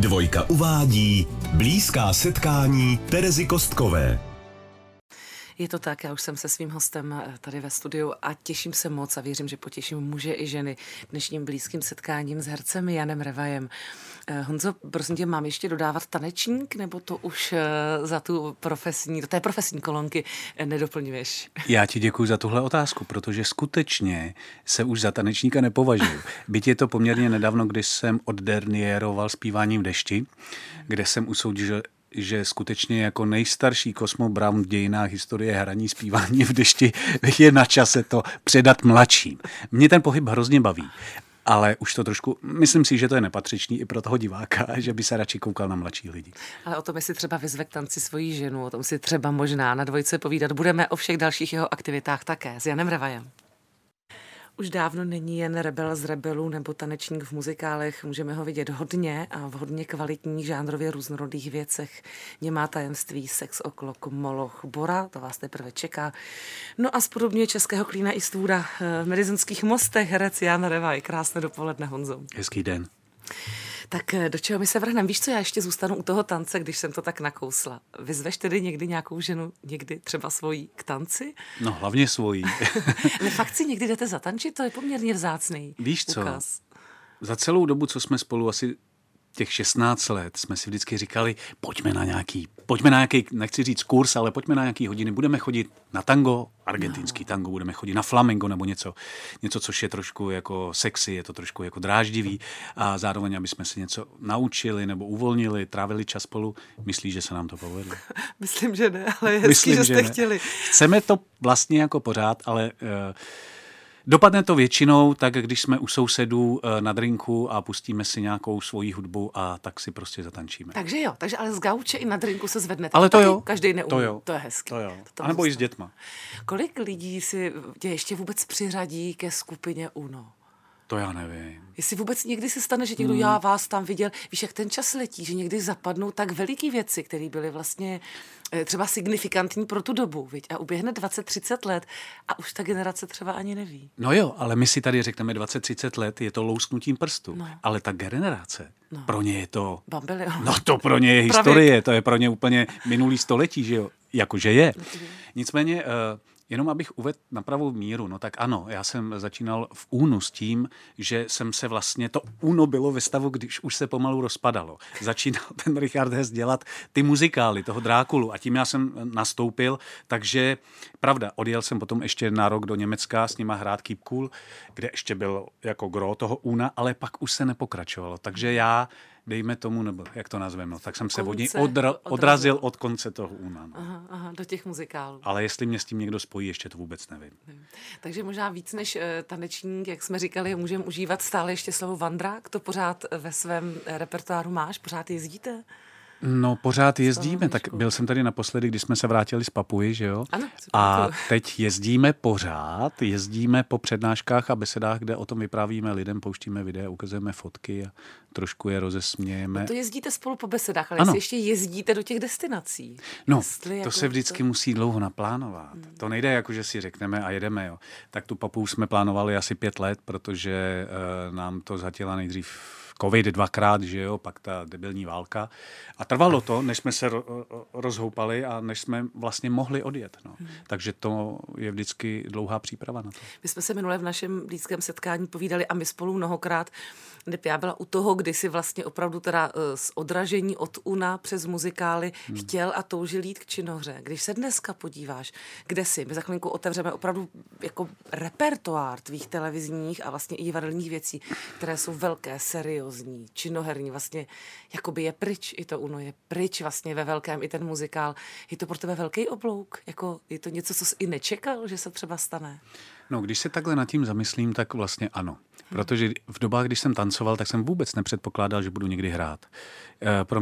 Dvojka uvádí blízká setkání Terezy Kostkové. Je to tak, já už jsem se svým hostem tady ve studiu a těším se moc a věřím, že potěším muže i ženy dnešním blízkým setkáním s hercem Janem Revajem. Honzo, prosím tě, mám ještě dodávat tanečník, nebo to už za tu profesní, do té profesní kolonky nedoplňuješ? Já ti děkuji za tuhle otázku, protože skutečně se už za tanečníka nepovažuji. Byť je to poměrně nedávno, když jsem oddernieroval zpívání v dešti, kde jsem usoudil, že skutečně jako nejstarší Cosmo Brown v dějinách historie hraní zpívání v dešti je na čase to předat mladším. Mě ten pohyb hrozně baví, ale už to trošku, myslím si, že to je nepatřičný i pro toho diváka, že by se radši koukal na mladší lidi. Ale o tom, jestli třeba vyzve k tanci svoji ženu, o tom si třeba možná na dvojce povídat budeme, o všech dalších jeho aktivitách také s Janem Revajem. Už dávno není jen rebel z rebelů nebo tanečník v muzikálech. Můžeme ho vidět hodně a v hodně kvalitních žánrově různorodých věcech. Nemá tajemství, Sex O'Clock, Moloch, Bora, to vás teprve čeká. No a spodobně českého Clina Eastwooda v Madisonských mostech herec Jan Revaj. Krásné dopoledne, Honzo. Hezký den. Tak do čeho my se vrhneme? Víš co, já ještě zůstanu u toho tance, když jsem to tak nakousla. Vyzveš tedy někdy nějakou ženu, někdy třeba svojí k tanci? No hlavně svojí. Ale fakt si někdy jdete zatančit? To je poměrně vzácný Víš co, ukaz. za celou dobu, co jsme spolu asi těch 16 let, jsme si vždycky říkali, pojďme na nějaký, nechci říct kurz, ale pojďme na nějaký hodiny, budeme chodit na tango, argentinský tango, budeme chodit na flamengo nebo něco, což je trošku jako sexy, je to trošku jako dráždivý a zároveň, aby jsme se něco naučili nebo uvolnili, trávili čas spolu. Myslíš, že se nám to povedlo? Myslím, že ne, ale je hezký, že jste chtěli. Chceme to vlastně jako pořád, ale dopadne to většinou tak, když jsme u sousedů na drinku a pustíme si nějakou svoji hudbu a tak si prostě zatančíme. Takže jo, takže ale z gauče i na drinku se zvednete. Ale to jo. Každý neumí. To je hezký. To jo. A nebo i s dětma. Kolik lidí si tě ještě vůbec přiřadí ke skupině UNO? To já nevím. Jestli vůbec někdy se stane, že někdo, já vás tam viděl, víš, jak ten čas letí, že někdy zapadnou tak veliký věci, které byly vlastně třeba signifikantní pro tu dobu, viď? A uběhne 20-30 let a už ta generace třeba ani neví. No jo, ale my si tady řekneme 20-30 let, je to lousknutím prstu, ale ta generace, pro ně je to... Bambilion. No to pro ně je historie, to je pro ně úplně minulý století, že jo? Jakože je. Nicméně... Jenom abych uvedl na pravou míru, no tak ano, já jsem začínal v UNO s tím, že jsem se vlastně, to UNO bylo ve stavu, když už se pomalu rozpadalo. Začínal ten Richard Hess dělat ty muzikály, toho Drákulu a tím já jsem nastoupil, takže pravda, odjel jsem potom ještě na rok do Německa s nima hrát Keep Cool, kde ještě byl jako gro toho UNA, ale pak už se nepokračovalo, takže já dejme tomu, nebo jak to nazveme, no, tak jsem se od něj odrazil od konce toho UNA. No. Aha, do těch muzikálů. Ale jestli mě s tím někdo spojí, ještě to vůbec nevím. Takže možná víc než tanečník, jak jsme říkali, můžeme užívat stále ještě slovo vandrák, to pořád ve svém repertoáru máš, pořád jezdíte? No, pořád jezdíme, tak byl jsem tady naposledy, když jsme se vrátili z Papuji, že jo? Ano. A teď jezdíme pořád, jezdíme po přednáškách a besedách, kde o tom vyprávíme lidem, pouštíme videa, ukazujeme fotky a trošku je rozesmějeme. No to jezdíte spolu po besedách, ale jestli ještě jezdíte do těch destinací. No, to se vždycky musí dlouho naplánovat. To nejde jako, že si řekneme a jedeme, jo. Tak tu Papuju jsme plánovali asi 5 let, protože nám to zhatila nejdřív covid 2krát, že jo, pak ta debilní válka. A trvalo to, než jsme se rozhoupali a než jsme vlastně mohli odjet. No. Takže to je vždycky dlouhá příprava na to. My jsme se minule v našem blízkém setkání povídali a my spolu mnohokrát, já byla u toho, kdy si vlastně opravdu teda z odražení od UNA přes muzikály chtěl a toužil jít k činohře. Když se dneska podíváš, kde si, my za chvilinku otevřeme opravdu jako repertoár tvých televizních a vlastně i divadelních věcí, které jsou velké, seriózní, činoherní, vlastně jakoby je pryč, i to UNO je pryč vlastně ve velkém, i ten muzikál. Je to pro tebe velký oblouk? Jako, je to něco, co jsi i nečekal, že se třeba stane? No, když se takhle nad tím zamyslím, tak vlastně ano. Protože v dobách, když jsem tancoval, tak jsem vůbec nepředpokládal, že budu někdy hrát. Pro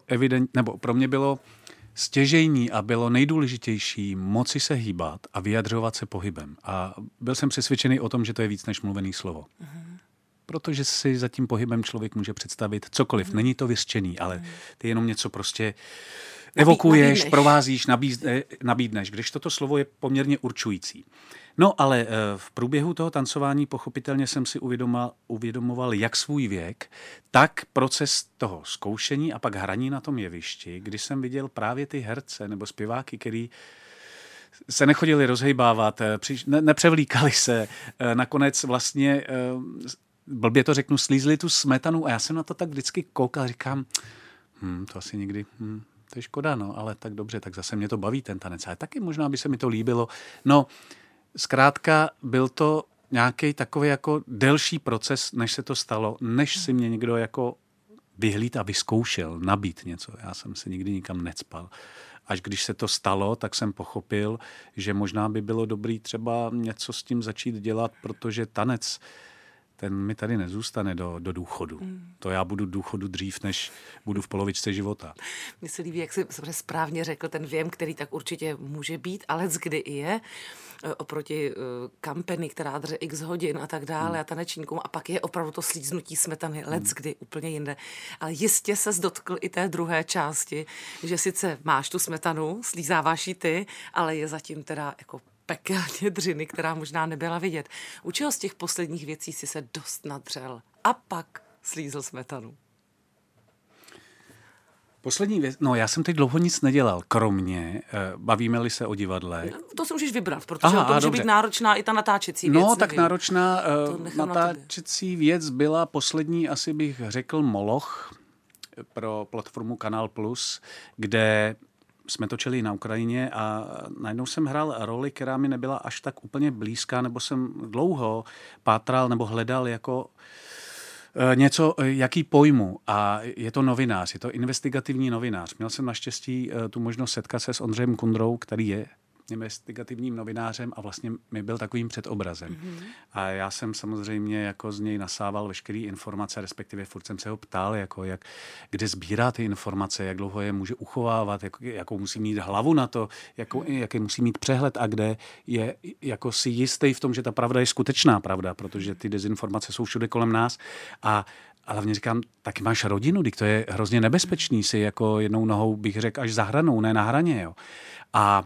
mě bylo stěžejní a bylo nejdůležitější moci se hýbat a vyjadřovat se pohybem. A byl jsem přesvědčený o tom, že to je víc než mluvený slovo. Protože si za tím pohybem člověk může představit cokoliv. Není to vyřčený, ale ty jenom něco prostě evokuješ, provázíš, nabídneš, když toto slovo je poměrně určující. No, ale v průběhu toho tancování pochopitelně jsem si uvědomoval jak svůj věk, tak proces toho zkoušení a pak hraní na tom jevišti, kdy jsem viděl právě ty herce nebo zpěváky, který se nechodili rozhejbávat, nepřevlíkali se, nakonec vlastně, blbě to řeknu, slízli tu smetanu a já jsem na to tak vždycky koukal, říkám, to asi někdy, to je škoda, no, ale tak dobře, tak zase mě to baví ten tanec, ale taky možná by se mi to líbilo. No, zkrátka byl to nějaký takový jako delší proces, než se to stalo, než si mě někdo jako vyhlíd a vyzkoušel, nabít něco. Já jsem se nikdy nikam necpal. Až když se to stalo, tak jsem pochopil, že možná by bylo dobrý třeba něco s tím začít dělat, protože tanec, ten mi tady nezůstane do důchodu. To já budu důchodu dřív, než budu v polovičce života. Mně se líbí, jak jsi správně řekl, ten věm, který tak určitě může být, ale kdy i je, oproti kampeny, která dře x hodin a tak dále a tanečníkům, a pak je opravdu to slíznutí smetany kdy úplně jinde. Ale jistě ses dotkl i té druhé části, že sice máš tu smetanu, slízáváš ji ty, ale je zatím teda jako pekelně dřiny, která možná nebyla vidět. U čeho z těch posledních věcí si se dost nadřel a pak slízl smetanu? Poslední věc, já jsem teď dlouho nic nedělal, kromě, bavíme-li se o divadle. To si můžeš vybrat, protože to může být náročná i ta natáčecí věc. No, tak náročná natáčecí věc byla poslední, asi bych řekl, Moloch pro platformu Kanál Plus, kde jsme točili na Ukrajině a najednou jsem hrál roli, která mi nebyla až tak úplně blízká, nebo jsem dlouho pátral nebo hledal jako něco, jaký pojmu. A je to novinář, je to investigativní novinář. Měl jsem naštěstí tu možnost setkat se s Ondřejem Kundrou, který je investigativním novinářem a vlastně mi byl takovým předobrazem. A já jsem samozřejmě jako z něj nasával veškeré informace, respektive furt jsem se ho ptal, jako kde sbírá ty informace, jak dlouho je může uchovávat, jakou musí mít hlavu na to, jaký musí mít přehled a kde je jako si jistý v tom, že ta pravda je skutečná pravda, protože ty dezinformace jsou všude kolem nás a hlavně říkám, taky máš rodinu, teď to je hrozně nebezpečný si jako jednou nohou, bych řekl, až za hranou, ne na hraně. Jo. A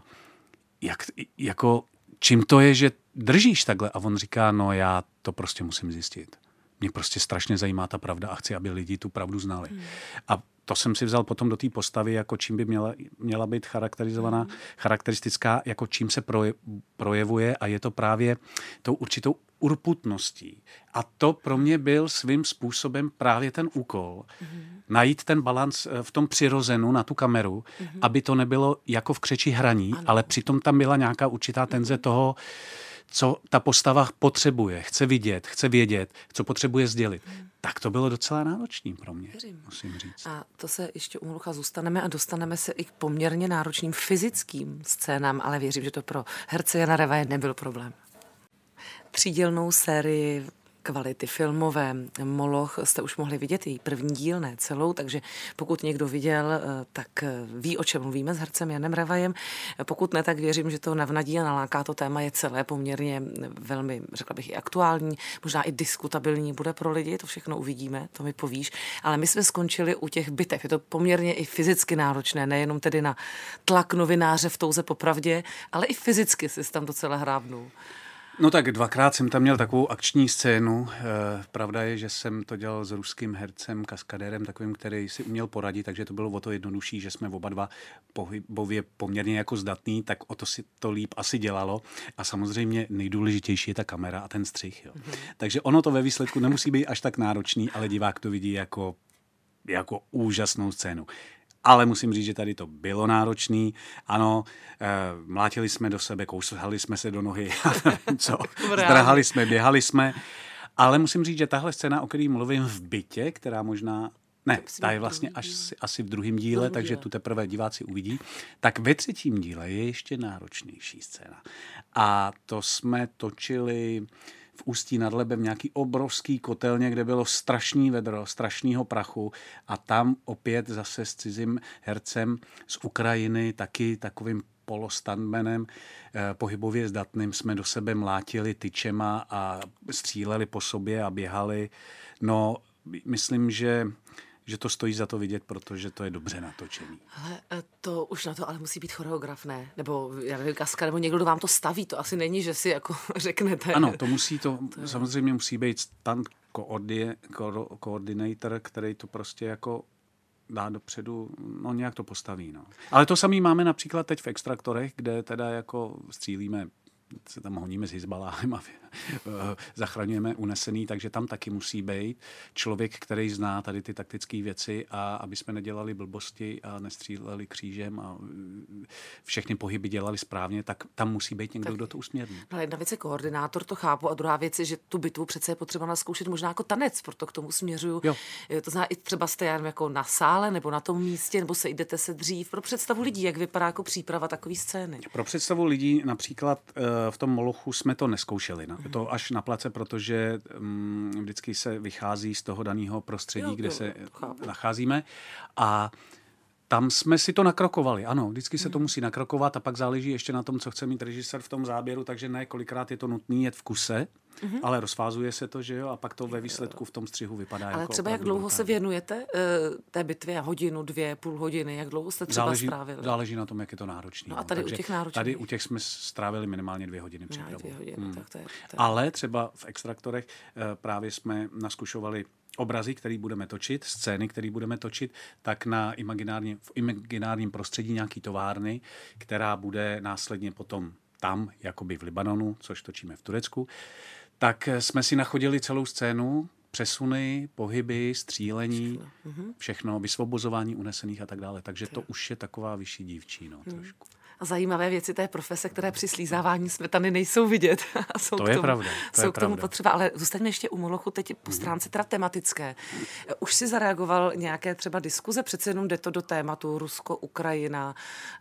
čím to je, že držíš takhle? A on říká, já to prostě musím zjistit. Mě prostě strašně zajímá ta pravda a chci, aby lidi tu pravdu znali. A to jsem si vzal potom do té postavy, jako čím by měla být charakteristická, jako čím se projevuje a je to právě tou určitou urputností. A to pro mě byl svým způsobem právě ten úkol. Najít ten balans v tom přirozenu na tu kameru, aby to nebylo jako v křeči hraní, ale přitom tam byla nějaká určitá tenze toho, co ta postava potřebuje, chce vidět, chce vědět, co potřebuje sdělit. Tak to bylo docela náročný pro mě, musím říct. A to se ještě u Molocha zůstaneme a dostaneme se i k poměrně náročným fyzickým scénám, ale věřím, že to pro herce Jana Revaje nebyl problém. Třídělnou sérii kvality filmové Moloch jste už mohli vidět, její první díl, ne celou, takže pokud někdo viděl, tak ví, o čem mluvíme s hercem Janem Revajem. Pokud ne, tak věřím, že to navnadí a naláká. To téma je celé poměrně velmi, řekla bych, i aktuální, možná i diskutabilní bude pro lidi, to všechno uvidíme, to mi povíš. Ale my jsme skončili u těch bitev. Je to poměrně i fyzicky náročné, nejenom tedy na tlak novináře v touze po pravdě, ale i fyzicky si tam docela hrábnul. No tak dvakrát jsem tam měl takovou akční scénu. Pravda je, že jsem to dělal s ruským hercem, kaskadérem, takovým, který si uměl poradit, takže to bylo o to jednodušší, že jsme oba dva pohybově poměrně jako zdatný, tak o to si to líp asi dělalo. A samozřejmě nejdůležitější je ta kamera a ten střih. Jo. Takže ono to ve výsledku nemusí být až tak náročný, ale divák to vidí jako úžasnou scénu. Ale musím říct, že tady to bylo náročný. Ano, mlátili jsme do sebe, kousali jsme se do nohy, zdrhali jsme, běhali jsme. Ale musím říct, že tahle scéna, o které mluvím v bytě, která možná... Ne, ta je vlastně asi v druhém díle, takže tu teprve diváci uvidí. Tak ve třetím díle je ještě náročnější scéna. A to jsme točili v Ústí nad Labem nějaký obrovský kotelně, kde bylo strašný vedro, strašnýho prachu a tam opět zase s cizím hercem z Ukrajiny, taky takovým polostandmanem, pohybově zdatným, jsme do sebe mlátili tyčema a stříleli po sobě a běhali. No, myslím, že že to stojí za to vidět, protože to je dobře natočený. Ale to už na to ale musí být choreograf, ne? Nebo já nevím, kaska, nebo někdo, kdo vám to staví. To asi není, že si jako řeknete. Ano, to samozřejmě musí být stunt coordinator, který to prostě jako dá dopředu, no nějak to postaví. No. Ale to samý máme například teď v Extraktorech, kde teda jako střílíme, se tam honíme s Hizbaláhem a zachraňujeme unesený, takže tam taky musí být člověk, který zná tady ty taktické věci a aby jsme nedělali blbosti a nestříleli křížem a všechny pohyby dělali správně, tak tam musí být někdo, kdo to usměrní. No, jedna věc je koordinátor, to chápu, a druhá věc je, že tu bitvu přece je potřeba naskoušet možná jako tanec, proto k tomu směřuju. Jo. To znamená, i třeba jste jako na sále nebo na tom místě, nebo jdete se dřív. Pro představu lidí, jak vypadá jako příprava takové scény. Pro představu lidí například v tom Molochu jsme to neskoušeli. No. To až na place, protože vždycky se vychází z toho daného prostředí, kde se nacházíme. A tam jsme si to nakrokovali. Ano, vždycky se to musí nakrokovat a pak záleží ještě na tom, co chce mít režisér v tom záběru, takže ne kolikrát je to nutný jet v kuse, ale rozfázuje se to, že jo, a pak to ve výsledku v tom střihu vypadá jako... Ale třeba jak dlouho se věnujete té bitvě? Hodinu, 2, půl hodiny? Jak dlouho jste třeba strávili? Záleží na tom, jak je to náročný. No a tady u těch náročných? Tady u těch jsme strávili minimálně 2 hodiny přípravu. 2 hodiny, tak to je. Ale třeba v Extraktorech právě jsme naskušovali obrazy, který budeme točit, scény, který budeme točit, tak v imaginárním prostředí nějaký továrny, která bude následně potom tam, jakoby v Libanonu, což točíme v Turecku, tak jsme si nachodili celou scénu, přesuny, pohyby, střílení, všechno, vysvobozování unesených a tak dále. Takže to už je taková vyšší dívčí, trošku. A zajímavé věci té profese, které při slízávání smetany nejsou vidět. To je pravda. Jsou k tomu potřeba, ale zůstaňme ještě u Molochu teď po stránce teda tematické. Už si zareagoval nějaké třeba diskuze, přece jenom jde to do tématu Rusko, Ukrajina,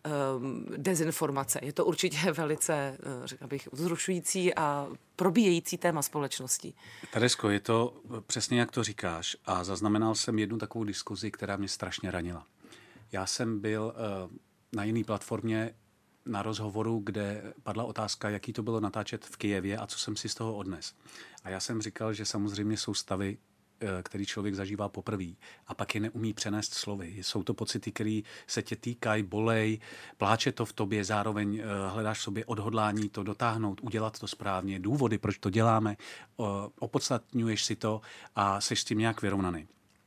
dezinformace. Je to určitě velice, řekla bych, vzrušující a probíjející téma společnosti. Teresko, je to přesně jak to říkáš a zaznamenal jsem jednu takovou diskuzi, která mě strašně ranila. Já jsem byl na jiné platformě na rozhovoru, kde padla otázka, jaký to bylo natáčet v Kyjevě a co jsem si z toho odnes. A já jsem říkal, že samozřejmě jsou stavy, který člověk zažívá poprvé a pak je neumí přenést slovy. Jsou to pocity, které se tě týkají, bolej, pláče to v tobě, zároveň hledáš v sobě odhodlání to dotáhnout, udělat to správně, důvody, proč to děláme, opodstatňuješ si to a seš s tím nějak vyrovnaný.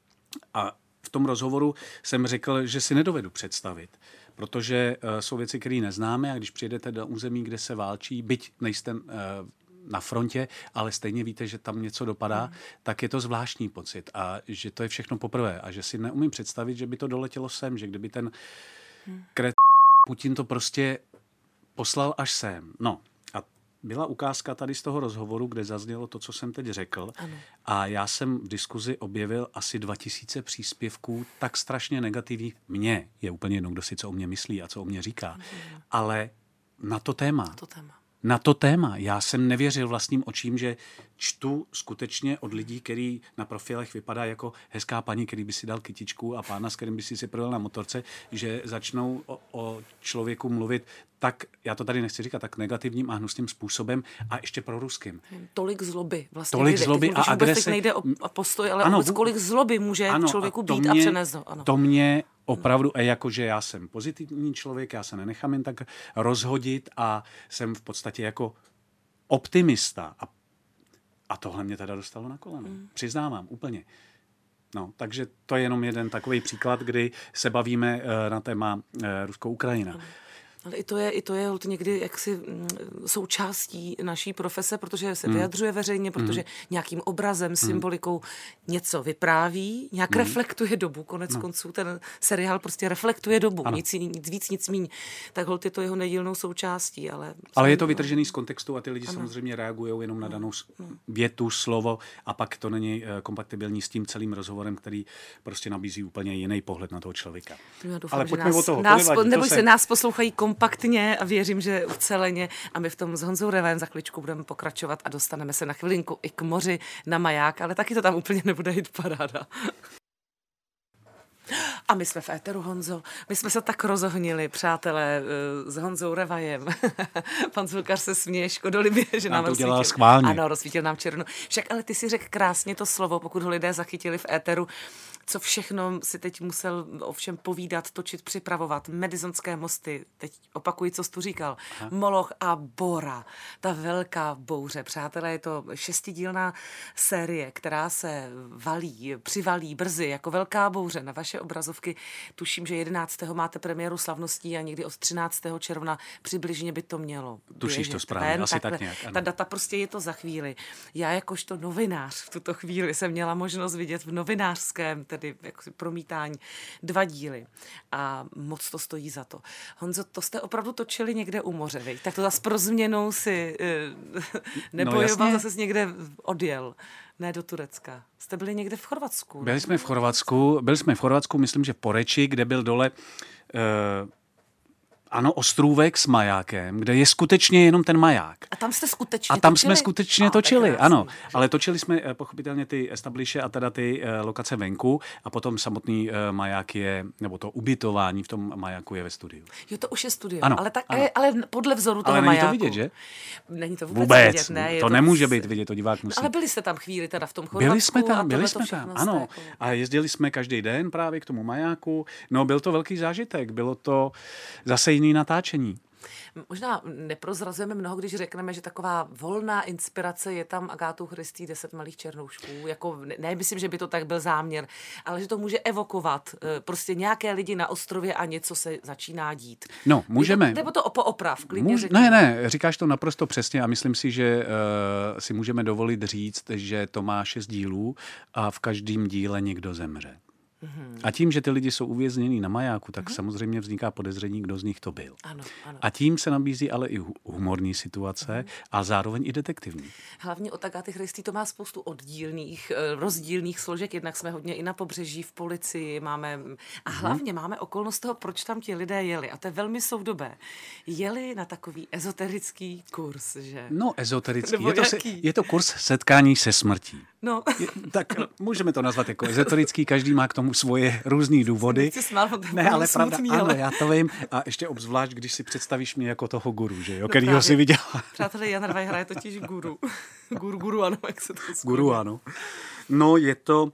A v tom rozhovoru jsem řekl, že si nedovedu představit, protože jsou věci, které neznáme a když přijedete do území, kde se válčí, byť nejste na frontě, ale stejně víte, že tam něco dopadá, tak je to zvláštní pocit a že to je všechno poprvé a že si neumím představit, že by to doletělo sem, že kdyby ten Putin to prostě poslal až sem. No a byla ukázka tady z toho rozhovoru, kde zaznělo to, co jsem teď řekl. Ano. A já jsem v diskuzi objevil asi 2000 příspěvků tak strašně negativních. Mně je úplně jedno, kdo si co o mě myslí a co o mě říká. Ale na to téma. Na to téma. Já jsem nevěřil vlastním očím, že čtu skutečně od lidí, který na profilech vypadá jako hezká paní, který by si dal kytičku a pána, s kterým by si projel na motorce, že začnou o člověku mluvit tak, já to tady nechci říkat, tak negativním a hnusným způsobem a ještě pro ruským. Tolik zloby. Vlastně tolik zloby a agrese. Teď nejde o postoj, ale ano, kolik zloby může člověku být a přenést. To mě opravdu, jakože já jsem pozitivní člověk, já se nenechám jen tak rozhodit a jsem v podstatě jako optimista. A tohle mě teda dostalo na koleno. Přiznávám, úplně. No, takže to je jenom jeden takový příklad, kdy se bavíme na téma Rusko-Ukrajina. Ale i to je někdy jaksi součástí naší profese, protože se vyjadřuje veřejně, protože nějakým obrazem, symbolikou něco vypráví, nějak reflektuje dobu. Konec konců ten seriál prostě reflektuje dobu. Nic víc, nic míň. Tak holt je to jeho nedílnou součástí. Ale je to vytržený z kontextu a ty lidi samozřejmě reagují jenom na danou větu, slovo a pak to není kompatibilní s tím celým rozhovorem, který prostě nabízí úplně jiný pohled na toho člověka. Já doufám, ale pojďme od toho. Nás poslouchají kompaktně a věřím, že uceleně a my v tom s Honzou Revém za chviličku budeme pokračovat a dostaneme se na chvilinku i k moři na maják, ale taky to tam úplně nebude jít paráda. A my jsme v éteru, Honzo. My jsme se tak rozohnili, přátelé, s Honzou Revajem. Pan zvukař se směje škodolibě, že nám to dělal schválně. Ano, rozsvítil nám černo. Však ale ty si řekl krásně to slovo, pokud ho lidé zachytili v éteru, co všechno si teď musel ovšem povídat, točit, připravovat. Madisonské mosty, teď opakuji, co jsi tu říkal. Aha. Moloch a Bora, ta velká bouře. Přátelé, je to 6dílná série, která se přivalí brzy jako velká bouře na vaše obrazovky. Tuším, že 11. máte premiéru slavností a někdy od 13. června přibližně by to mělo. Tušíš to správně, asi tak nějak. Ano. Ta data prostě je to za chvíli. Já jakožto novinář v tuto chvíli jsem měla možnost vidět v novinářském, tedy jako promítání, 2 díly. A moc to stojí za to. Honzo, to jste opravdu točili někde u moře, viď? Tak to zase pro změnou si nebojoval, zase jsi někde odjel. Ne do Turecka. Jste byli někde v Chorvatsku? Byli jsme v Chorvatsku, myslím, že v Poreči, kde byl dole ostrůvek s majákem, kde je skutečně jenom ten maják. A tam jste skutečně točili, ano. Ale točili jsme pochopitelně ty establiše a teda ty lokace venku a potom samotný maják nebo to ubytování v tom majáku je ve studiu. Jo, to už je studio, ano, ale podle vzoru toho majáku. Ale není to vidět, že? Není to vůbec vidět, ne? To nemůže být vidět, to divák musí. Ale byli jste tam chvíli teda v tom Chorvatsku. Byli jsme tam, ano. A jezdili jsme každý den právě k tomu majáku. No, byl to velký zážitek, bylo to zase jiný natáčení. Možná neprozrazujeme mnoho, když řekneme, že taková volná inspirace je tam Agátou Christie 10 malých černoušků. Jako, ne, myslím, že by to tak byl záměr, ale že to může evokovat prostě nějaké lidi na ostrově a něco se začíná dít. No, můžeme. Nebo to pooprav, klidně řekni. Ne, říkáš to naprosto přesně a myslím si, že si můžeme dovolit říct, že to má 6 dílů a v každém díle někdo zemře. A tím, že ty lidi jsou uvěznění na majáku, tak samozřejmě vzniká podezření, kdo z nich to byl. Ano. A tím se nabízí ale i humorní situace a zároveň i detektivní. Hlavně od Agáty Christie to má spoustu rozdílných složek. Jednak jsme hodně i na pobřeží, v policii máme. A hlavně máme okolnost toho, proč tam ti lidé jeli. A to je velmi soudobé. Jeli na takový ezoterický kurz, že? No, ezoterický. Je to kurz setkání se smrtí. No. Tak můžeme to nazvat jako ezoterický, každý má k tomu svoje různý důvody. Ne, ale pravda, ano, já to vím. A ještě obzvlášť, když si představíš mě jako toho guru, že jo, kterýho si viděla. Přátelé, Jan Rvaj hraje totiž guru. Guru, ano, jak se to skvělé. Guru, ano. No, je to...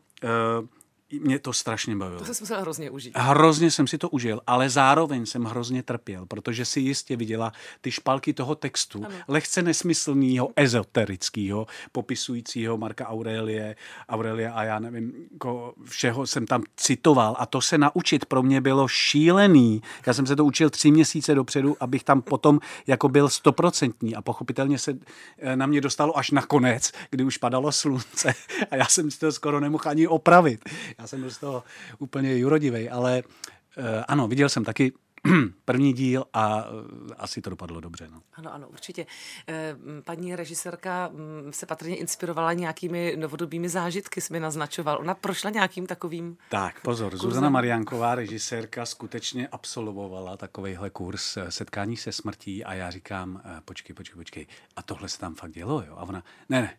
Mě to strašně bavilo. To jsem musela hrozně užít. Hrozně jsem si to užil, ale zároveň jsem hrozně trpěl, protože si jistě viděla ty špalky toho textu, ano. Lehce nesmyslného, ezoterického, popisujícího Marka Aurelia a já nevím, všeho jsem tam citoval a to se naučit pro mě bylo šílený. Já jsem se to učil 3 měsíce dopředu, abych tam potom jako byl 100% a pochopitelně se na mě dostalo až nakonec, kdy už padalo slunce a já jsem si to skoro nemohl ani opravit. Já jsem byl z toho úplně jurodivej, ale ano, viděl jsem taky první díl a asi to dopadlo dobře. No. Ano, určitě. Paní režisérka se patrně inspirovala nějakými novodobými zážitky, jsi mi naznačoval. Ona prošla nějakým takovým... Tak, pozor, kurzem. Zuzana Mariánková, režisérka, skutečně absolvovala takovejhle kurz setkání se smrtí a já říkám, počkej, a tohle se tam fakt dělo, jo? A ona, ne,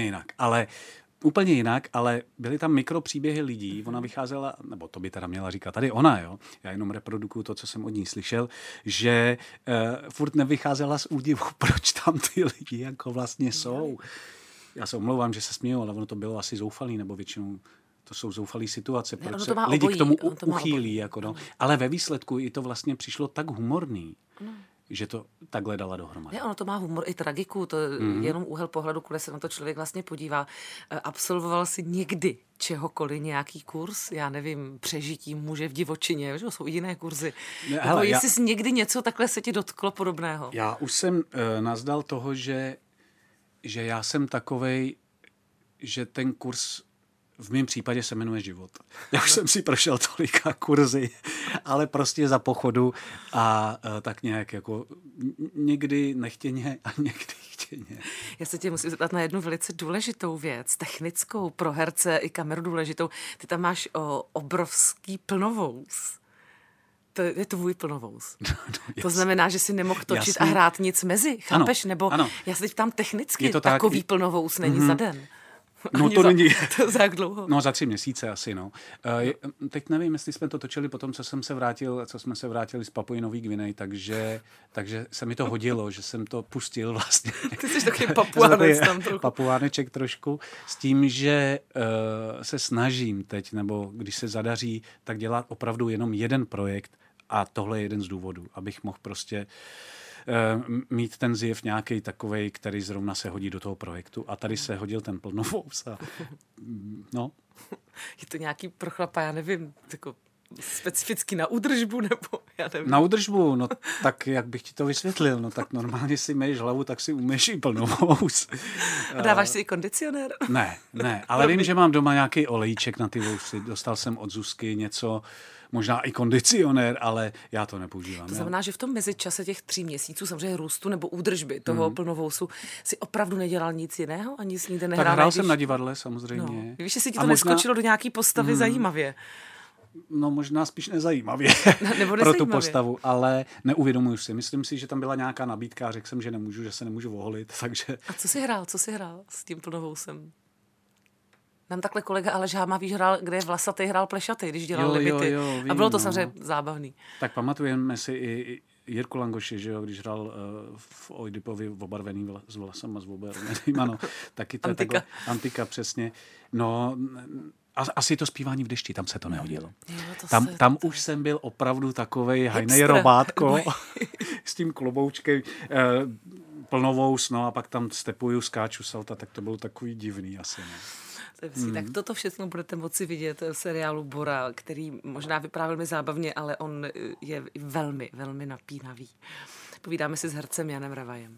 úplně jinak, ale byly tam mikropříběhy lidí, ona vycházela, nebo to by teda měla říkat tady ona, jo, já jenom reprodukuju to, co jsem od ní slyšel, že furt nevycházela z údivu, proč tam ty lidi jako vlastně jsou. Já se omlouvám, že se směju, ale ono to bylo asi zoufalý, nebo většinou to jsou zoufalý situace, proč se lidi k tomu uchýlí. Jako, no. Ale ve výsledku i to vlastně přišlo tak humorný, že to takhle dala dohromady. Ne, ono to má humor i tragiku, to jenom úhel pohledu, kde se na to člověk vlastně podívá. Absolvoval si někdy čehokoliv nějaký kurz, já nevím, přežití muže v divočině, že jsou jiné kurzy. Nebo jestli jsi někdy něco takhle se ti dotklo podobného? Já už jsem nazdal toho, že já jsem takovej, že ten kurz v mém případě se jmenuje život. Já už jsem si prošel tolika kurzy, ale prostě za pochodu a tak nějak jako někdy nechtěně a někdy chtěně. Já se tě musím zeptat na jednu velice důležitou věc, technickou, pro herce i kameru důležitou. Ty tam máš obrovský plnovous. To je tvůj plnovous. To znamená, že si nemohl točit a hrát nic mezi, chápeš? Nebo já se teď ptám technicky, takový plnovous není za den. No to není. To za jak dlouho? No za 3 měsíce asi, no. Teď nevím, jestli jsme to točili potom, co jsme se vrátili z Papuji Nový Gvinej, takže se mi to hodilo, že jsem to pustil vlastně. Ty jsi takový papuánec tam trochu. Papuáneček trošku, s tím, že se snažím teď, nebo když se zadaří, tak dělat opravdu jenom jeden projekt a tohle je jeden z důvodů, abych mohl prostě mít ten zjev nějaký takovej, který zrovna se hodí do toho projektu. A tady se hodil ten plnovous. No. Je to nějaký pro chlapa, já nevím, jako specificky na údržbu, nebo já nevím. Na údržbu, no tak jak bych ti to vysvětlil, no tak normálně si myješ hlavu, tak si umyješ i plnovous. A dáváš si i kondicionér? Ne, ale vím, že mám doma nějaký olejček na ty vousy. Dostal jsem od Zuzky něco, možná i kondicionér, ale já to nepoužívám. To znamená, že v tom mezičase těch 3 měsíců samozřejmě růstu nebo údržby toho plnovousu si opravdu nedělal nic jiného a nic nikde nehrál. Tak hrál jsem na divadle samozřejmě. No. Víš, jestli ti to neskočilo do nějaký postavy zajímavě. No možná spíš nezajímavě nebo pro tu postavu, ale neuvědomuji si. Myslím si, že tam byla nějaká nabídka a řekl jsem, že se nemůžu oholit, takže... A co jsi hrál s tím plnovousem? Nám takhle kolega Aleš Hámavý hrál, kde je vlasatý, hrál plešatý, když dělal limity. Vím, a bylo to samozřejmě zábavný. Tak pamatujeme si i Jirku Langoši, že jo, když hrál v Oidipovi obarvený s vlasama, s obarveným, ano. Taky to Antika. Antika, přesně. No... Asi to zpívání v dešti, tam se to nehodilo. Jo, tam už jsem byl opravdu takovej hajnej robátko s tím kloboučkem, plnovous, no a pak tam stepuju, skáču salta, tak to bylo takový divný asi. Ne? Tak toto všechno budete moci vidět v seriálu Bora, který možná vyprávěl velmi zábavně, ale on je velmi, velmi napínavý. Povídáme si s hercem Janem Revajem.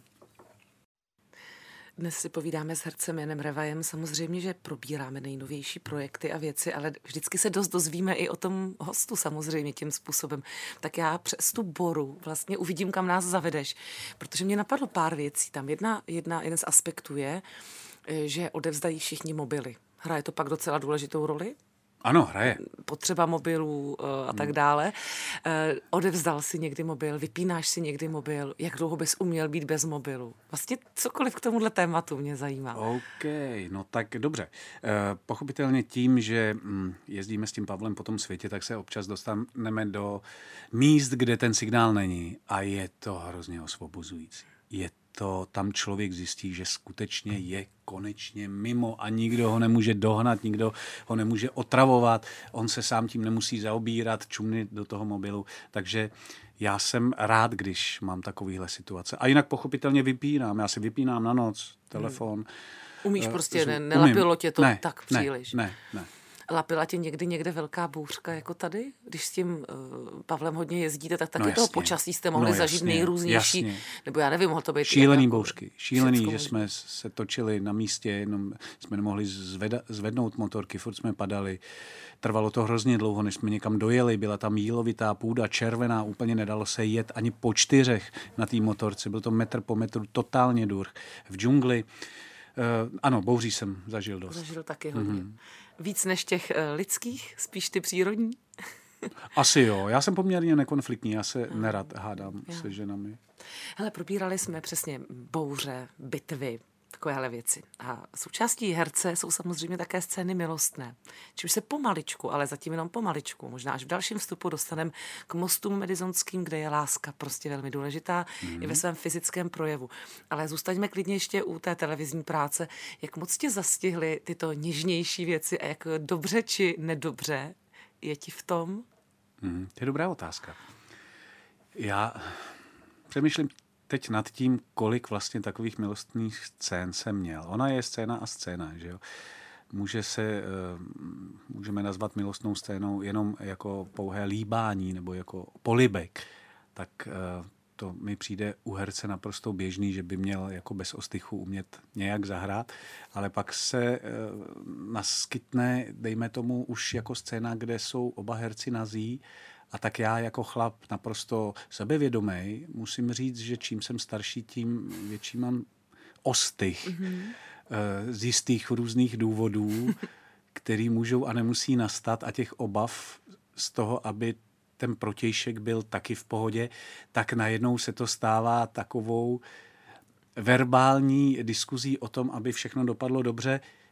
Dnes si povídáme s hercem Janem Revajem. Samozřejmě, že probíráme nejnovější projekty a věci, ale vždycky se dost dozvíme i o tom hostu samozřejmě tím způsobem. Tak já přes tu Boru vlastně uvidím, kam nás zavedeš, protože mě napadlo pár věcí. Tam jeden z aspektů je, že odevzdají všichni mobily. Hraje to pak docela důležitou roli? Ano, hraje. Potřeba mobilů a tak dále. Odevzdal si někdy mobil, vypínáš si někdy mobil, jak dlouho bys uměl být bez mobilu? Vlastně cokoliv k tomuhle tématu mě zajímá. OK, no tak dobře. Pochopitelně tím, že jezdíme s tím Pavlem po tom světě, tak se občas dostaneme do míst, kde ten signál není a je to hrozně osvobozující. Tam člověk zjistí, že skutečně je konečně mimo a nikdo ho nemůže dohnat, nikdo ho nemůže otravovat, on se sám tím nemusí zaobírat, čumnit do toho mobilu, takže já jsem rád, když mám takovýhle situace. A jinak pochopitelně vypínám, já si vypínám na noc telefon. Umíš prostě, nelapilo tě to tak příliš. Ne. Lapila tě někde velká bouřka jako tady? Když s tím Pavlem hodně jezdíte, tak taky toho počasí jste mohli zažít nejrůznější. Jasně. Nebo já nevím, mohlo to být... Šílený bouřky. Šílený, že jsme se točili na místě, jenom jsme nemohli zvednout motorky, furt jsme padali. Trvalo to hrozně dlouho, než jsme někam dojeli. Byla tam jílovitá půda, červená, úplně nedalo se jet ani po 4 na té motorce. Byl to metr po metru, totálně durch. V džungli. Ano, bouří jsem zažil dost. Zažil taky hodně. Víc než těch lidských, spíš ty přírodní? Asi jo. Já jsem poměrně nekonfliktní, já se nerad hádám se ženami. Hele, probírali jsme přesně bouře, bitvy, takovéhle věci. A součástí herce jsou samozřejmě také scény milostné. Čímž se pomaličku, ale zatím jenom pomaličku, možná až v dalším vstupu dostaneme k mostům medizonským, kde je láska prostě velmi důležitá i ve svém fyzickém projevu. Ale zůstaňme klidně ještě u té televizní práce. Jak moc tě zastihly tyto něžnější věci a jak dobře či nedobře je ti v tom? To je dobrá otázka. Já přemýšlím teď nad tím, kolik vlastně takových milostných scén jsem měl. Ona je scéna a scéna, že jo. Můžeme nazvat milostnou scénou jenom jako pouhé líbání nebo jako polibek. Tak to mi přijde u herce naprosto běžný, že by měl jako bez ostychu umět nějak zahrát, ale pak se naskytne, dejme tomu, už jako scéna, kde jsou oba herci nazí. A tak já jako chlap naprosto sebevědomý musím říct, že čím jsem starší, tím větší mám ostych z jistých různých důvodů, který můžou a nemusí nastat a těch obav z toho, aby ten protějšek byl taky v pohodě, tak najednou se to stává takovou verbální diskuzí o tom, aby všechno dopadlo dobře,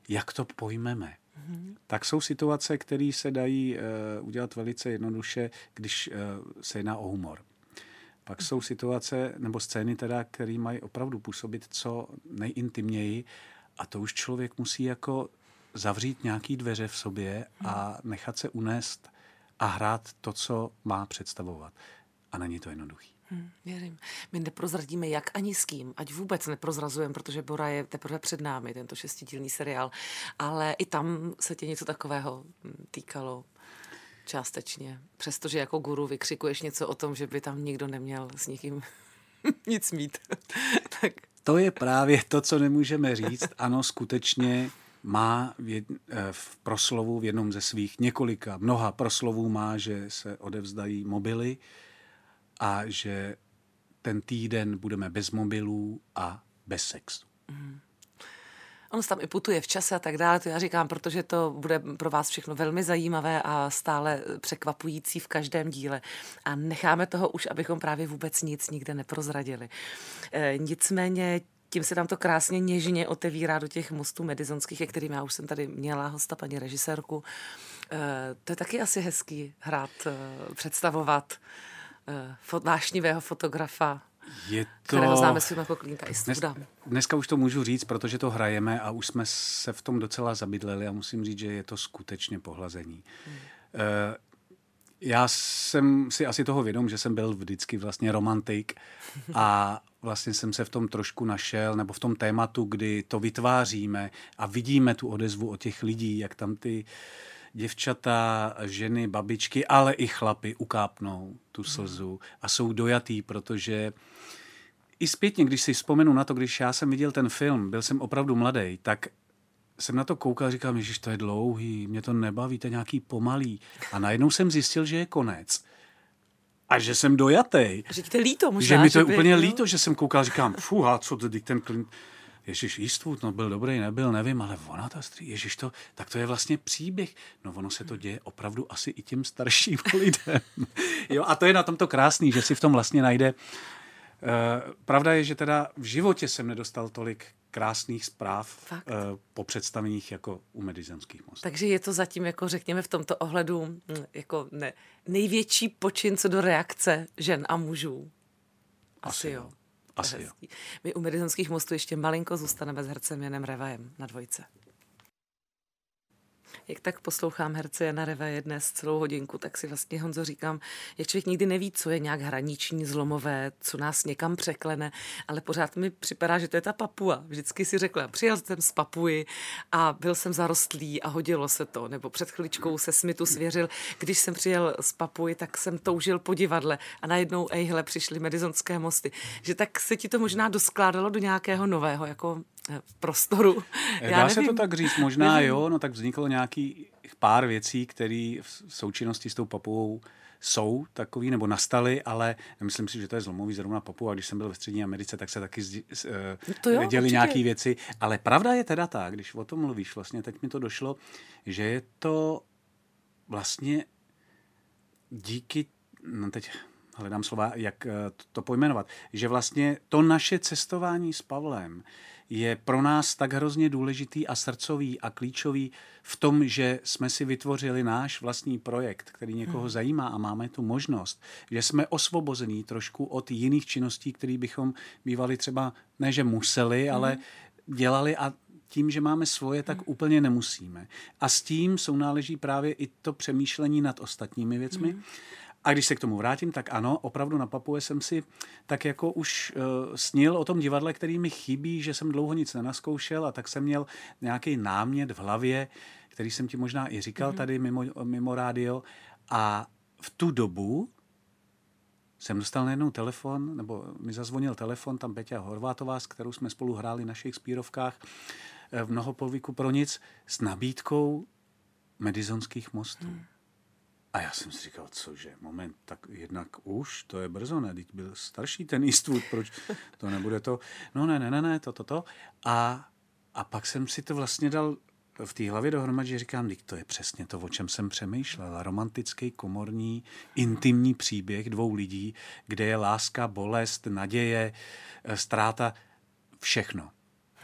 jak to pojmeme. Tak jsou situace, které se dají udělat velice jednoduše, když se jedná o humor. Pak jsou situace nebo scény, teda, které mají opravdu působit co nejintimněji a to už člověk musí jako zavřít nějaký dveře v sobě a nechat se unést a hrát to, co má představovat. A není to jednoduchý. Věřím. My neprozradíme jak ani s kým, ať vůbec neprozrazujeme, protože Bora je teprve před námi, tento 6dílný seriál, ale i tam se tě něco takového týkalo částečně. Přestože jako guru vykřikuješ něco o tom, že by tam nikdo neměl s nikým nic mít. Tak. To je právě to, co nemůžeme říct. Ano, skutečně má v proslovu, v jednom ze svých mnoha proslovů má, že se odevzdají mobily a že ten týden budeme bez mobilů a bez sexu. Ono se tam i putuje v čase a tak dále, to já říkám, protože to bude pro vás všechno velmi zajímavé a stále překvapující v každém díle. A necháme toho už, abychom právě vůbec nic nikde neprozradili. Nicméně tím se tam to krásně něžně otevírá do těch mostů medizonských, ke kterým já už jsem tady měla hosta, paní režisérku. To je taky asi hezký hrát, představovat vášnivého fotografa, kterého známe si jako Klínka i studa. Dneska už to můžu říct, protože to hrajeme a už jsme se v tom docela zabydleli a musím říct, že je to skutečně pohlazení. Já jsem si asi toho vědom, že jsem byl vždycky vlastně romantik a vlastně jsem se v tom trošku našel, nebo v tom tématu, kdy to vytváříme a vidíme tu odezvu od těch lidí, jak tam ty děvčata, ženy, babičky, ale i chlapy ukápnou tu slzu a jsou dojatý, protože i zpětně, když si vzpomenu na to, když já jsem viděl ten film, byl jsem opravdu mladý, tak jsem na to koukal a říkal, ježiš, to je dlouhý, mě to nebaví, to je nějaký pomalý. A najednou jsem zjistil, že je konec. A že jsem dojatý. Že ti to je líto možná. Že mi to je úplně líto, že jsem koukal a říkám, fuha, co to, ten Clint... Ježiš, Eastwood, no byl dobrý, nebyl, nevím, ale ona ta ježiš, tak to je vlastně příběh. No ono se to děje opravdu asi i tím starším lidem. Jo, a to je na tomto krásný, že si v tom vlastně najde. Pravda je, že teda v životě jsem nedostal tolik krásných zpráv po představeních jako u Medizonských mostů. Takže je to zatím, jako řekněme v tomto ohledu, jako největší počin co do reakce žen a mužů. Asi jo. Asi jo. My u Medizonských mostů ještě malinko zůstaneme s hercem Janem Revajem na dvojce. Jak tak poslouchám herce Jana Revaje dnes celou hodinku, tak si vlastně, Honzo, říkám, jak člověk nikdy neví, co je nějak hraniční, zlomové, co nás někam překlene, ale pořád mi připadá, že to je ta Papua. Vždycky si řekla, přijel jsem z Papuji a byl jsem zarostlý a hodilo se to, nebo před chviličkou se Smithu svěřil, když jsem přijel z Papuji, tak jsem toužil po divadle a najednou, ejhle, přišly Medizonské mosty. Že tak se ti to možná doskládalo do nějakého nového, jako prostoru. Dá se to tak říct, možná jo, no tak vzniklo nějaký pár věcí, které v součinnosti s tou Papuou jsou takový, nebo nastaly, ale nemyslím si, že to je zlomový zrovna Papua. Když jsem byl ve Střední Americe, tak se taky děli nějaké věci. Ale pravda je teda tak, když o tom mluvíš, vlastně teď mi to došlo, že je to vlastně díky, no teď hledám slova, jak to pojmenovat, že vlastně to naše cestování s Pavlem je pro nás tak hrozně důležitý a srdcový a klíčový v tom, že jsme si vytvořili náš vlastní projekt, který někoho zajímá a máme tu možnost, že jsme osvobození trošku od jiných činností, které bychom bývali třeba, ne že museli, ale dělali a tím, že máme svoje, tak úplně nemusíme. A s tím sounáleží právě i to přemýšlení nad ostatními věcmi. A když se k tomu vrátím, tak ano, opravdu na Papue jsem si tak jako už snil o tom divadle, který mi chybí, že jsem dlouho nic nenaskoušel a tak jsem měl nějaký námět v hlavě, který jsem ti možná i říkal tady mimo rádio. A v tu dobu jsem dostal najednou telefon, nebo mi zazvonil telefon, tam Peťa Horvátová, s kterou jsme spolu hráli na Shakespeareovkách v Mnohopovíku pro nic, s nabídkou Medizonských mostů. A já jsem si říkal, cože, moment, tak jednak už, to je brzo, ne, teď byl starší ten Eastwood, proč to nebude to, no ne, to. A pak jsem si to vlastně dal v té hlavě dohromady, že říkám, to je přesně to, o čem jsem přemýšlel. Romantický, komorní, intimní příběh dvou lidí, kde je láska, bolest, naděje, ztráta, všechno.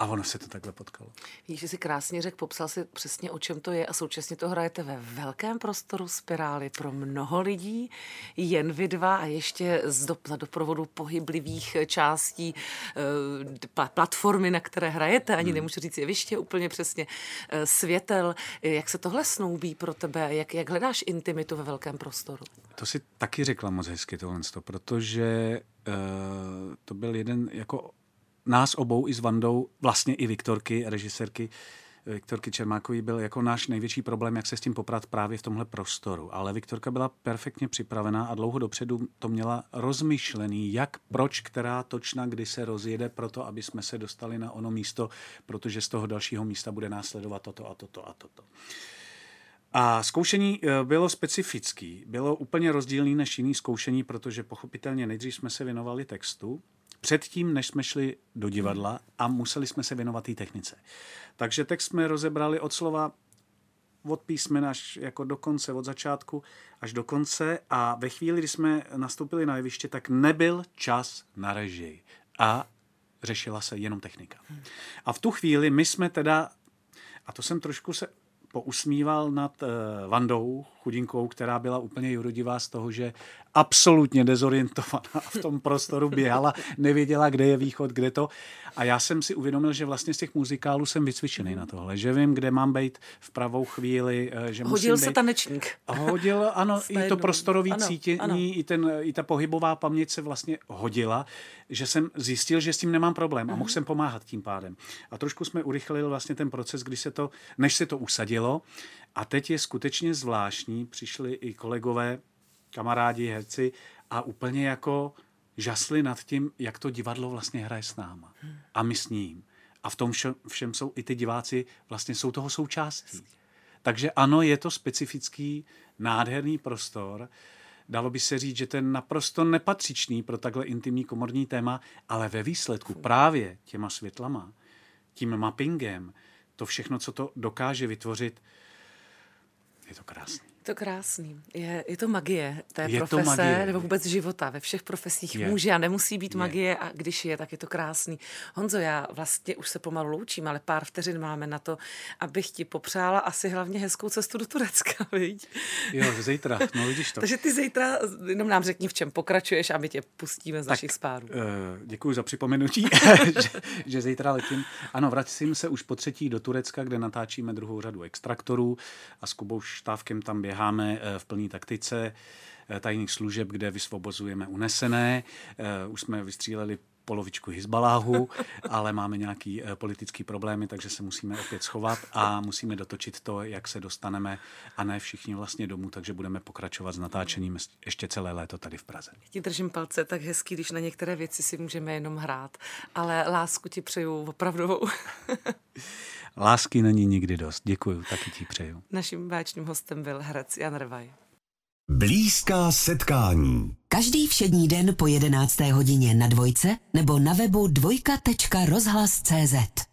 A ono se to takhle potkalo. Víš, že jsi krásně řekl, popsal si přesně, o čem to je a současně to hrajete ve velkém prostoru Spirály pro mnoho lidí, jen vy dva a ještě za doprovodu pohyblivých částí platformy, na které hrajete, ani nemůžu říct jeviště úplně přesně, světel. Jak se tohle snoubí pro tebe? Jak hledáš intimitu ve velkém prostoru? To si taky řekla moc hezky tohle, protože to byl jeden jako nás obou i s Vandou, vlastně i Viktorky, režisérky Viktorky Čermákový byl jako náš největší problém, jak se s tím poprat právě v tomhle prostoru. Ale Viktorka byla perfektně připravená a dlouho dopředu to měla rozmyšlený, jak, proč, která točna, kdy se rozjede proto, aby jsme se dostali na ono místo, protože z toho dalšího místa bude následovat toto a toto a toto. A zkoušení bylo specifický, bylo úplně rozdílný než jiný zkoušení, protože pochopitelně nejdřív jsme se věnovali textu, předtím, než jsme šli do divadla a museli jsme se věnovat té technice. Takže text jsme rozebrali od slova, od písmena až jako do konce, od začátku až do konce a ve chvíli, kdy jsme nastoupili na jeviště, tak nebyl čas na režii a řešila se jenom technika. A v tu chvíli my jsme teda, a to jsem trošku se pousmíval nad Vandou Chudinkou, která byla úplně jurodivá z toho, že absolutně dezorientovaná v tom prostoru běhala, nevěděla, kde je východ, kde to. A já jsem si uvědomil, že vlastně z těch muzikálů jsem vycvičený na tohle, že vím, kde mám být v pravou chvíli, že hodil musím se být... tanečník. Hodil, ano, i to prostorový cítění, i ta pohybová paměť se vlastně hodila, že jsem zjistil, že s tím nemám problém a mohl jsem pomáhat tím pádem. A trošku jsme urychlili vlastně ten proces, než se to usadilo. A teď je skutečně zvláštní, přišli i kolegové, kamarádi, herci a úplně jako žasli nad tím, jak to divadlo vlastně hraje s náma. A my s ním. A v tom všem jsou i ty diváci, vlastně jsou toho součástí. Takže ano, je to specifický, nádherný prostor. Dalo by se říct, že to je naprosto nepatřičný pro takhle intimní komorní téma, ale ve výsledku právě těma světlama, tím mappingem, to všechno, co to dokáže vytvořit, je to krásný. To krásný. Je to magie té je profese, to magie. Nebo vůbec života. Ve všech profesích je. může a nemusí být magie a když je, tak je to krásný. Honzo, já vlastně už se pomalu loučím, ale pár vteřin máme na to, abych ti popřála asi hlavně hezkou cestu do Turecka, viď? Jo, zítra, no vidíš to. Takže ty zítra, jenom nám řekni, v čem pokračuješ a my tě pustíme z našich spádů. Děkuji za připomenutí, že zítra letím. Ano, vracím se už po třetí do Turecka, kde natáčíme druhou řadu Extraktorů a s Kubou Štávkem tam běháme v plné taktice tajných služeb, kde vysvobozujeme unesené. Už jsme vystříleli polovičku Hizbaláhu, ale máme nějaký politický problémy, takže se musíme opět schovat a musíme dotočit to, jak se dostaneme a ne všichni vlastně domů, takže budeme pokračovat s natáčením ještě celé léto tady v Praze. Ti držím palce, tak hezký, když na některé věci si můžeme jenom hrát, ale lásku ti přeju opravdovou. Lásky není nikdy dost. Děkuju, taky ti přeju. Naším báječným hostem byl herec Jan Revaj. Blízká setkání. Každý všední den po 11. hodině na Dvojce nebo na webu dvojka.rozhlas.cz.